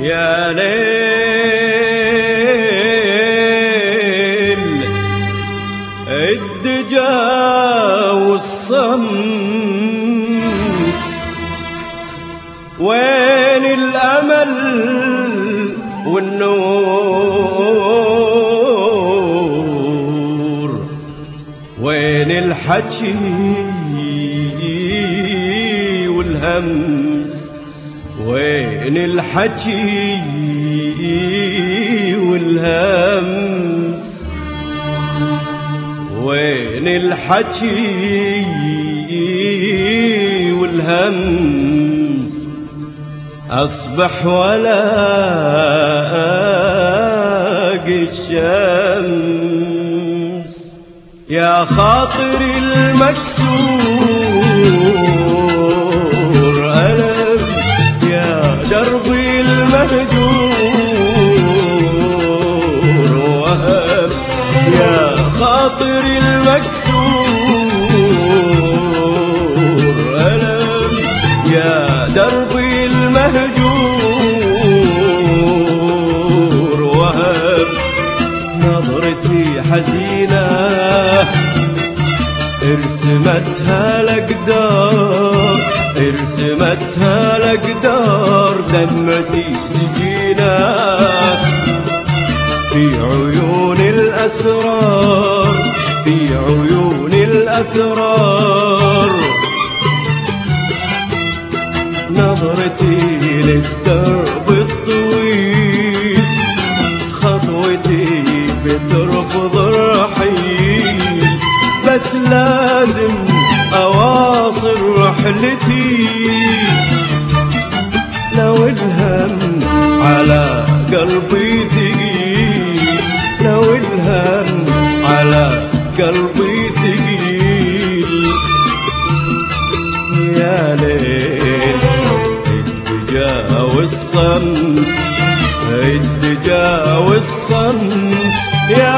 يا ليل الدجا والصمت، وين الأمل والنور، وين الحكي والهمس، وين الحكي والهمس، وين الحكي والهمس. أصبح ولا ألاقي الشمس، يا خاطري المكسور ألم، يا دربي المهجور وهم، يا خاطري المكسور ألم، يا دربي المهجور وهم. نظرتي حزينة ارسمتها الأقدار، ارسمتها الأقدار، دمعتي سجينة في عيون الأسرار، في عيون الأسرار. نظرتي للدرب الطويل، خطوتي بترفض الرحيل، بس لازم أواصل رحلتي. لو الهم على قلبي ثقيل، لو الهم على قلبي ثقيل. يا ليل الدجا والصمت، الدجا والصمت، يا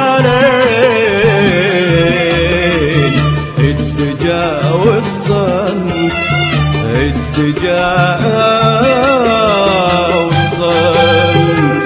ليل الدجا والصمت، الدجا والصمت.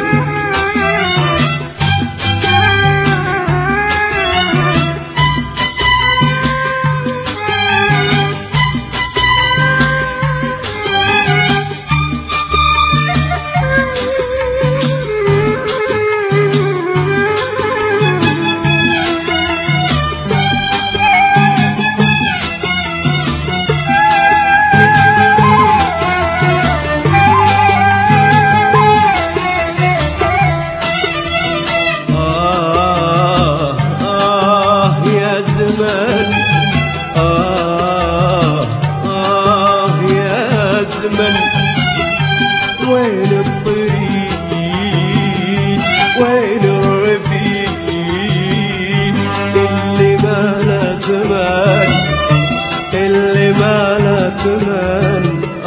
وين الطريق، وين الرفيق اللي ما له ثمن، اللي ما له ثمن.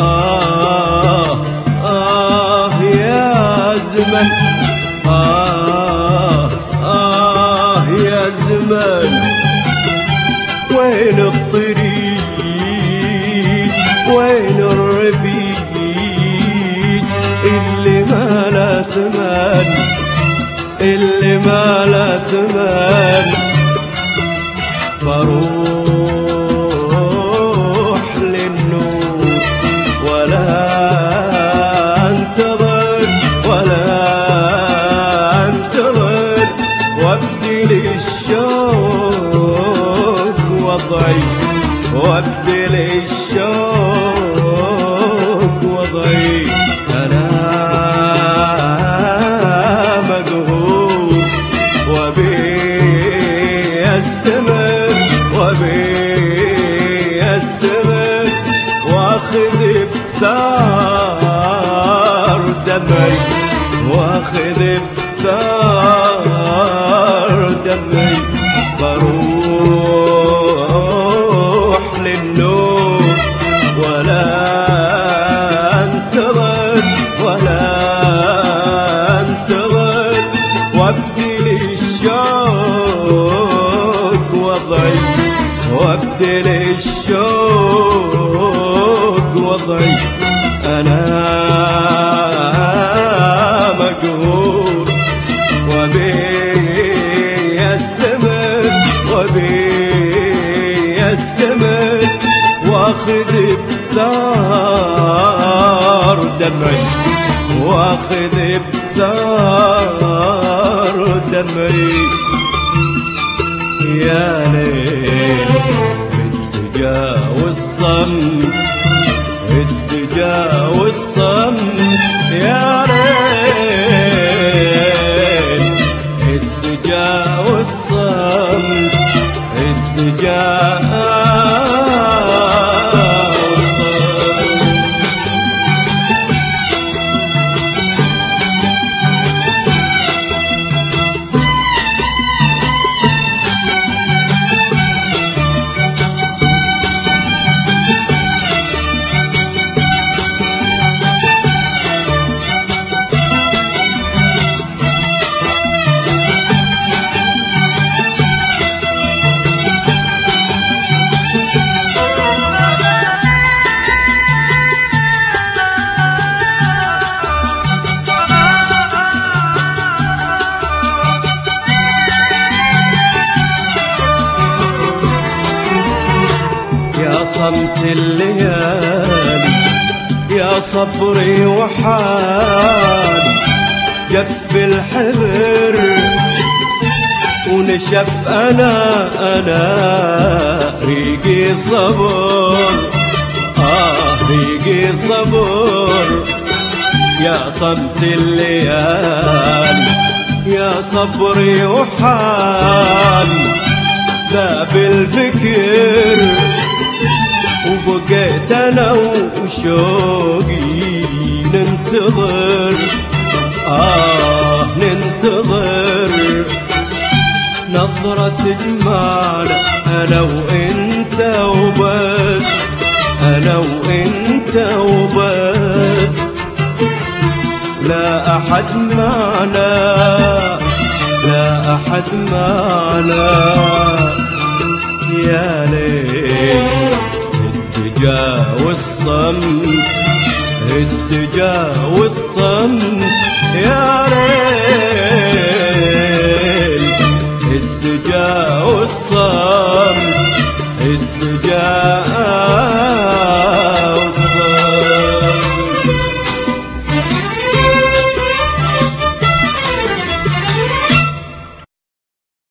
يا زمن، يا زمن. وين الطريق، وين الرفيق اللي ما له ثمن، اللي ما له ثمن. بروح للنور ولا انتظر، ولا انتظر، وابدل الشوق وضعي، وابدل الشوق وضعي. أنا مقهور وبي أستمر، وبي أستمر، وأخذ بثار دمعي، وأخذ بثار دمعي. بروح للنور ولا انتظر، ولا انتظر، وابدل الشوق وضعي، وابدل الشوق وضعي. أنا واخذ بثار دمعي، واخذ بثار دمعي. يا ليل الدجا والصمت، الدجا والصمت. يا ليل الدجا والصمت، الدجا يا صمت الليالي، يا صبري وحالي. جف الحبر ونشف أنا ريقي صبر، ريقي صبر. يا صمت الليالي، يا صبري وحالي. ذاب الفكر وبقيت أنا وشوقي ننتظر، ننتظر نظرة جمالك. أنا وإنت وبس، أنا وإنت وبس. لا أحد معنا، لا أحد معنا. يا ليل الدجا والصمت، الدجا والصمت. يا ليل